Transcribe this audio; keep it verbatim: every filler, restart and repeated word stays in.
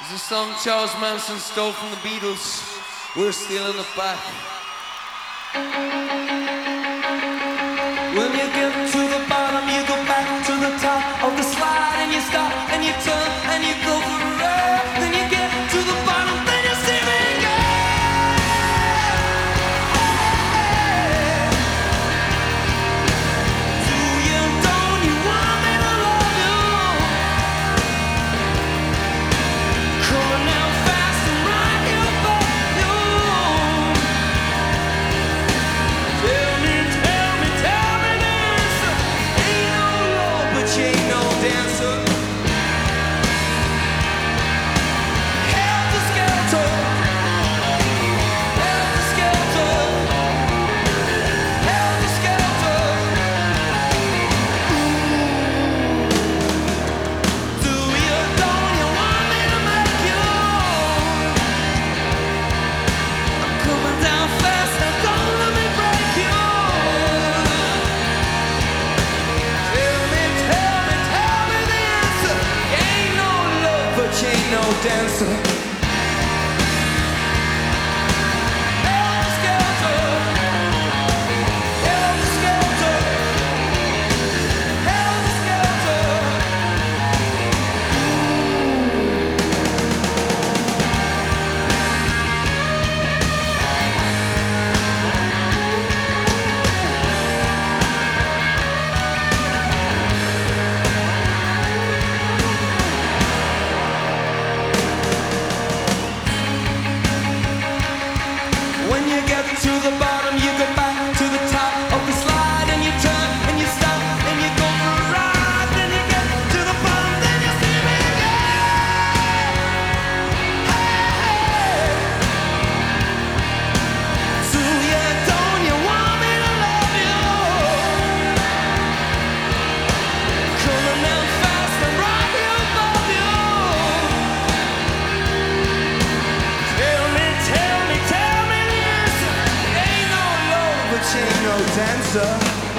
It's a song Charles Manson stole from the Beatles. We're stealing it back. When you get to the bottom, you go back to the top of the slide, and you stop and you turn and you go for a ride. Then you get to the bottom, then you see me again. Do you, don't you want me to love you? Coming down fast and right here for you. Tell me, tell me, tell me this. Ain't no love, but you ain't no dancer. Helter skelter, helter skelter, helter skelter. Do you, don't you want me to make you? I'm coming down fast, now don't let me break you. Tell me, tell me, tell me the answer. Ain't no love, but you ain't no dancer. Helter skelter, helter skelter, helter skelter. When you get to the bottom, you go back to the top of the slide, and you turn and you stop and you go for a ride. Then you get to the bottom, then you see me again. Hey, do you, don't you want me to love you? Coming down fast and right here above you. Tell me, tell me, tell me this. Ain't no love, but you ain't no dancer.